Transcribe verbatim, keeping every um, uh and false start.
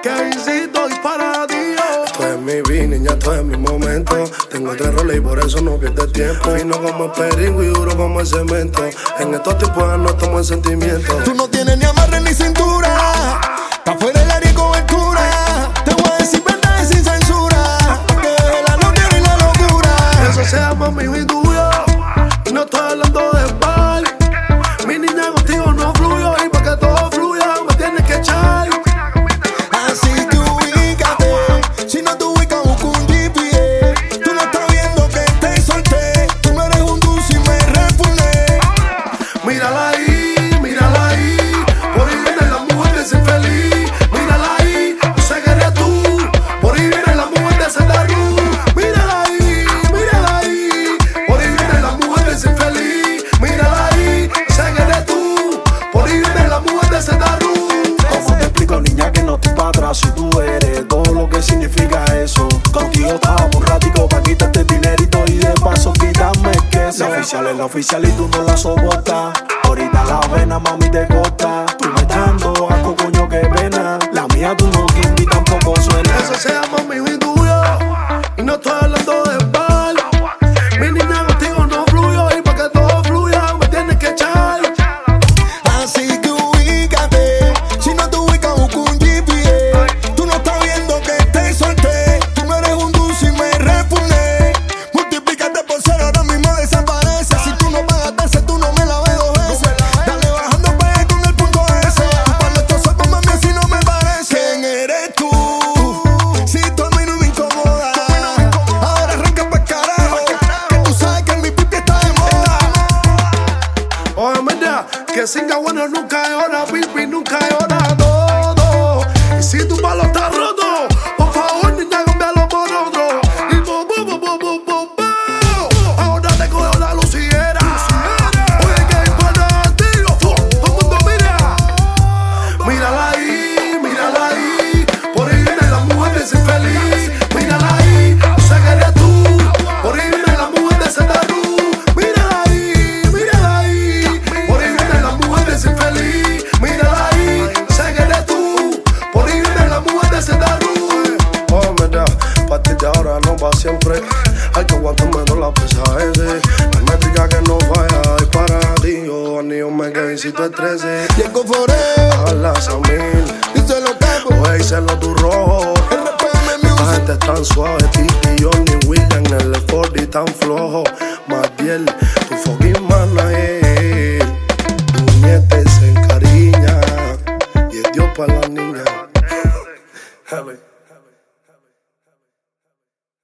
Kevincito y para Dios. Esto es mi vida, niña, esto es mi momento. Tengo tres roles y por eso no pierdes tiempo. Fino como el perico y duro como el cemento. En estos tiempos no tomo el sentimiento. Tú no tienes ni amarre ni cintura. Está fuera el área y cobertura. Te voy a decir verdades sin censura. Que deje la noche y la locura. Eso se llama mi hijo y tuyo. Y no estoy hablando de pal. Mi niña contigo no fluyo. Y para que todo fluya me tienes que echar. Así que ubícate. Si no te ubicas busca un G P S. Tú no estás viendo que te solté. Tú no eres un dulce y me refuné. Mírala ahí, mírala ahí. Por ahí viene la mujer de ser feliz. Mírala ahí, yo sé que eres tú. Por ahí viene la mujer de ser Daru. Mírala ahí, mírala ahí. Por ahí viene la mujer de ser feliz. Mírala ahí, yo sé que eres tú. Por ahí viene la mujer de ser Daru. ¿Cómo te explico, niña, que no estoy para atrás? Si tú eres todo lo que significa eso. Contigo estaba un ratico pa' quitarte el dinerito y de paso quítame el queso. La oficial es la oficial y tú no la soportas. Ahorita la vena, mami, te corta. Tú me estás dando asco, coño, qué pena. La mía tú no quieres y tampoco suena. Eso se llama mi hijo y tuyo. Y no estoy hablando de pal. Mi niña contigo no fluyo. Y para que todo fluya me tienes que echar. Así que ubícate. Si no te ubicas busca un G P S. Tú no estás viendo que te solté. Tú no eres un dulce y me refuné. Multiplícate por cero, ahora mismo desaparece. Si tú no pagas terce, tú no me la ves dos veces. Dale bajando para allá con el punto S. Cuando estos ojos, mami, así no me parece. ¿Quién eres tú? Si tú a mí no me incomoda. Ahora arranca pa'l carajo. Que tú sabes que mi pipi está de moda. Oye, mira, que singa bueno nunca es hora, pipi, nunca es hora. Todo. Y si tu palo está roto, por favor, niña, cámbialo por otro. Y bo, bo, bo, bo, bo, bo, bo. Ahora te cojo la lucillera. Oye, que hay para ti. Todo el mundo mira. Mírala ahí, mírala ahí. Por ahí viene la mujer de ser feliz. Mírala ahí, yo sé que eres tú. Por ahí viene la mujer de ser Daru. Mírala ahí, mírala ahí. Por ahí viene la mujer de ser feliz. Mírala ahí, yo sé que eres tú. Por ahí viene la mujer de ser Daru. Oh, mira, a partir de ahora no va siempre. Hay que aguantarme toda la pesa ese. La métrica que no falla es para ti. Yo anillo me Kevincito el trece. Llego forever. A las a mil. Dice lo cago. Oye, hice lo tu rojo. R P M La Music. gente es tan suave, Titi, Johnny, William, el Ford y tan flojo. Matiel, tu fucking manager. Tu nieta se encariña y es Dios para la niña.